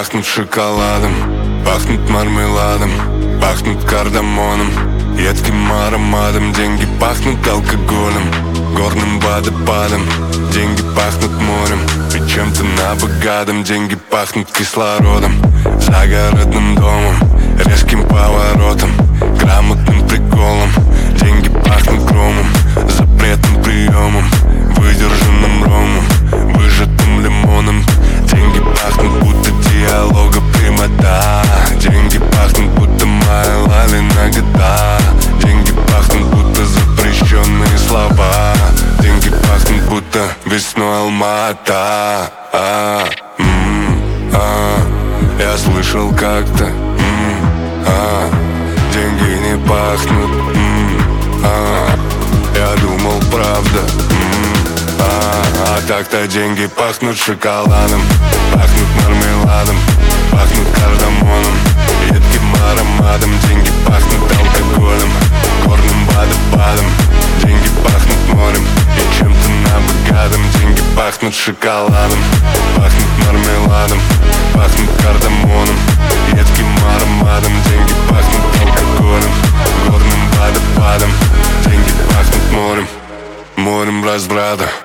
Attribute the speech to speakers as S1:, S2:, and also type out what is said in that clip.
S1: пахнут шоколадом, пахнут мармеладом, пахнут кардамоном, едким ароматом. Деньги пахнут алкоголем, горным водопадом. Деньги пахнут морем и чем-то набогатым. Деньги пахнут кислородом, загородным домом, резким поворотом, грамотным приколом. Деньги пахнут громом, запретным приемом, выдержанным ромом, выжатым лимоном. Деньги пахнут будто диалога прямота. Деньги пахнут будто моя лалина года. Деньги пахнут будто запрещенные слова. Деньги пахнут будто весной Алма-Ата. Я слышал как-то, деньги не пахнут. Я думал, правда. А так-то деньги пахнут шоколадом, пахнут мармеладом, пахнут кардамоном, едким ароматом. Деньги пахнут алкоголем, горным водопадом. Деньги пахнут морем и чем-то набогатым. Деньги пахнут шоколадом, пахнут мармеладом, пахнут кардамоном, едким ароматом. Деньги пахнут алкоголем, горным водопадом. Деньги пахнут морем, морем разврата.